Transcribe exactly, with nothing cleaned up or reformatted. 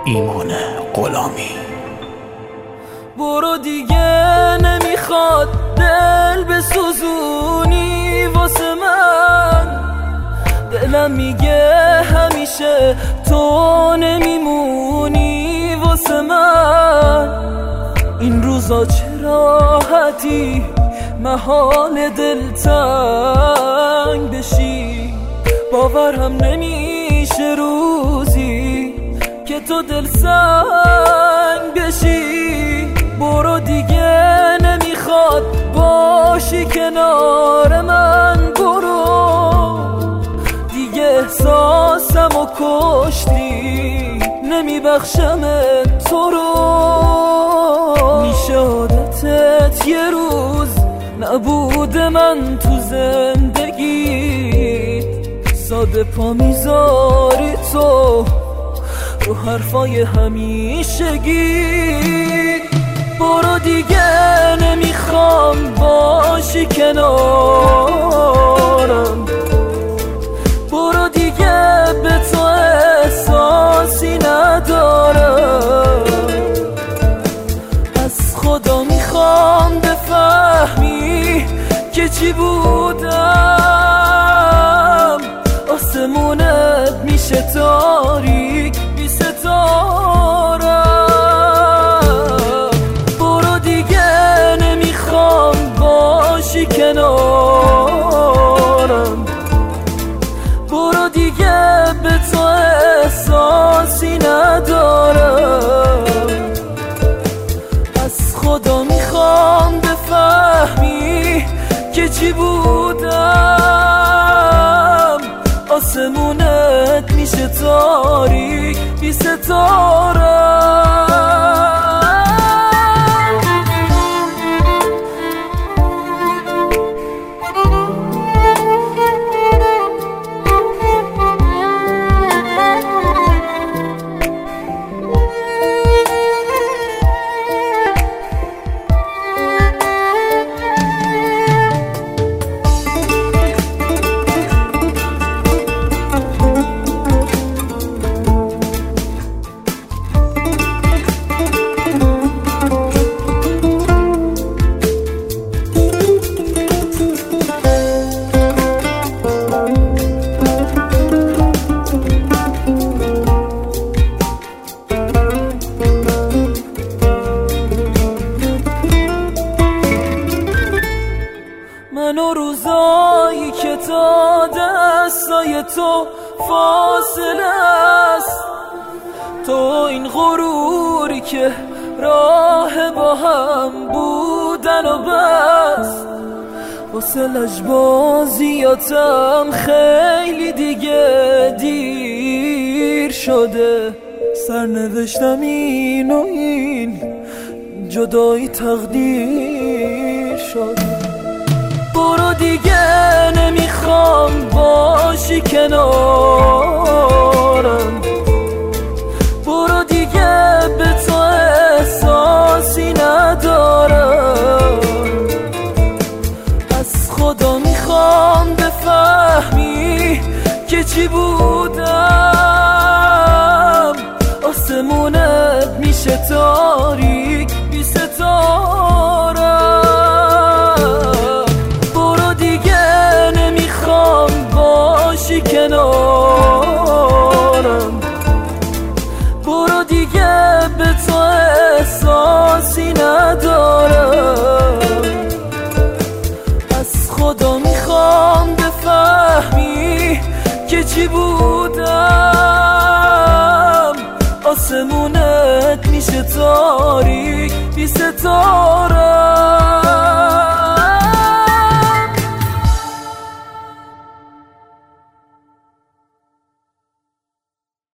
ایمان غلامی. برو دیگه نمیخواد دل بسوزونی واسه من، دلم میگه همیشه تو نمیمونی واسه من. این روزا چه راحتی محال دلتنگ بشی، باورم نمیشه روزی که تو دل سنگ بشی. برو دیگه نمیخواد باشی کنار من، برو دیگه احساسم و کشتی نمیبخشم تو رو. میشه عادتت یه روز نبود من تو زندگیت، ساده پا میذاری تو رو حرفای همیشگی. برو دیگه نمیخوام باشی کنارم، برو دیگه به تو احساسی ندارم. از خدا میخوام بفهمی که چی بودم، آسمونت میشه تاریک بی ستارم. برو دیگه نمیخوام باشی کنارم، برو دیگه به تو احساسی ندارم. از خدا میخوام بفهمی که چی بودم، آسمونت میشه تاریک بی ستاره. منو روزایی که تا دستای تو فاصله است، تو این غروری که راه با هم بودن و بس. واسه لجبازیاتم خیلی دیگه دیر شده، سرنوشتم این و این جدایی تقدیر شده. برو دیگه نمیخوام باشی کنارم، برو دیگه به تو احساسی ندارم. از خدا میخوام بفهمی که چی بودم، آسمونت میشه تاریک بی ستاره. باشی کنارم، برو دیگه به تو احساسی ندارم. از خدا میخوام بفهمی که چی بودم، آسمونت میشه تاریک بی ستاره.